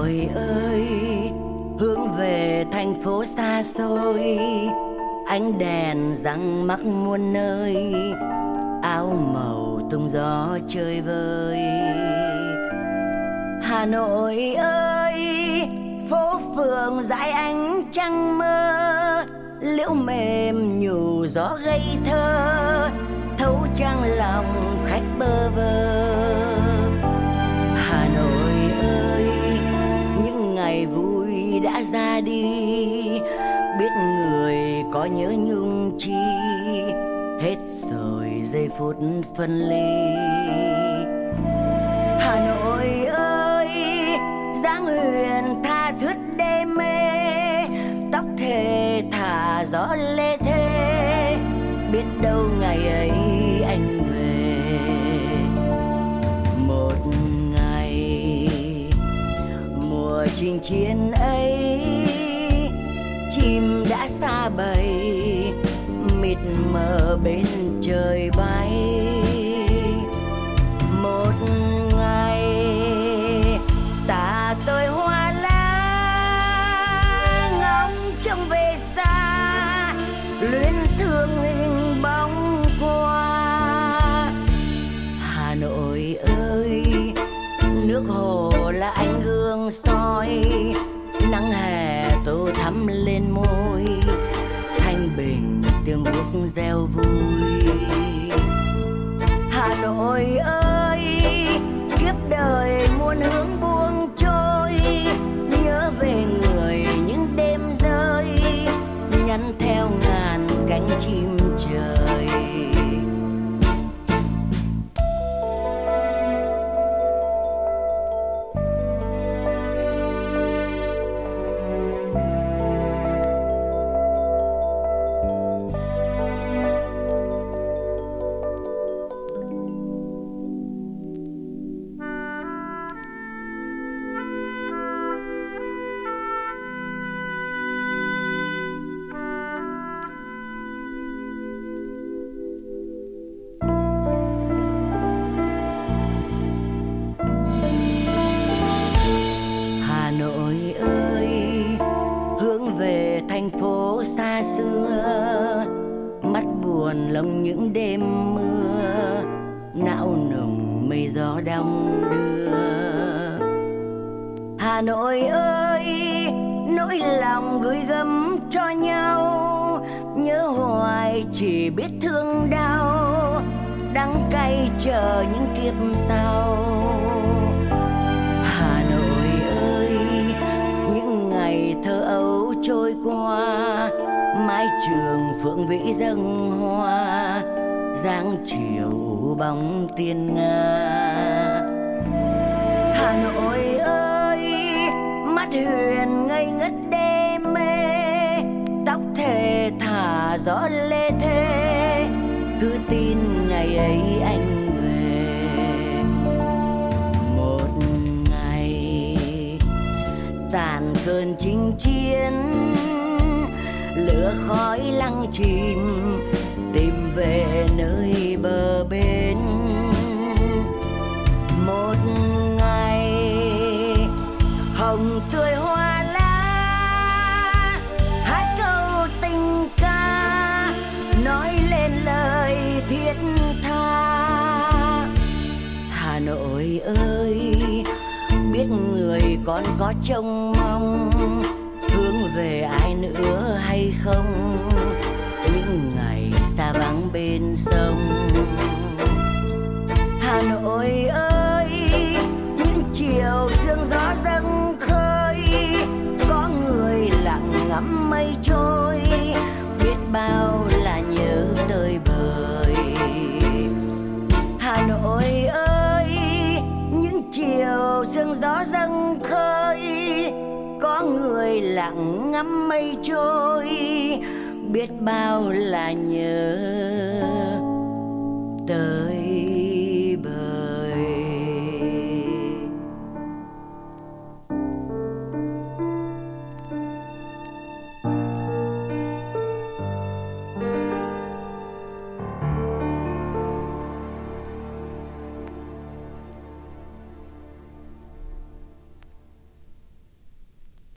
Nội ơi, hướng về thành phố xa xôi, ánh đèn răng mắc muôn nơi, áo màu tung gió chơi vơi. Hà Nội ơi, phố phường dải ánh trăng mơ, liễu mềm nhủ gió ngây thơ, thấu trăng lòng khách bơ vơ. Hà Nội ơi, những ngày vui đã ra đi, biết người có nhớ nhung chi, hết rồi giây phút phân ly. Hà Nội ơi, dáng huyền tha thướt đê mê, tóc thề thả gió lê thê, biết đâu ngày ấy anh về. Một ngày mùa chinh chiến ấy, chim đã xa bầy, mịt mờ bên trời bay. Một ngày ta tôi hoa lá ngóng trông về xa, luyến thương hình bóng qua. Hà Nội ơi, nước hồ là ánh gương soi, nắng hè tô thắm lên môi, thanh bình tiếng bước reo vui. Hà Nội ơi, kiếp đời muôn hướng buông trôi, nhớ về người những đêm rơi, nhắn theo ngàn cánh chim trời. Thành phố xa xưa, mắt buồn lòng những đêm mưa, não nùng mây gió đong đưa. Hà Nội ơi, nỗi lòng gửi gắm cho nhau, nhớ hoài chỉ biết thương đau, đắng cay chờ những kiếp sau. Hà Nội ơi, những ngày thơ ấu trôi qua, mái trường phượng vĩ dâng hoa, dáng chiều bóng tiên nga. Hà Nội ơi, mắt huyền ngây ngất đê mê, tóc thề thả gió lê thê, cứ tin ngày ấy anh về. Một ngày tàn cơn chinh chiến, lửa khói lăng chìm, tìm về nơi bờ bên. Một ngày hồng tươi hoa lá, hát câu tình ca, nói lên lời thiết tha. Hà Nội ơi, biết người còn có trông mong, hướng về ai nữa hay không, những ngày xa vắng bên sông. Hà Nội ơi, những chiều sương gió dâng khơi, có người lặng ngắm mây trôi, biết bao là nhớ tơi bời. Hà Nội ơi, những chiều sương gió dâng khơi, có người lặng ngắm mây trôi, biết bao là nhớ tới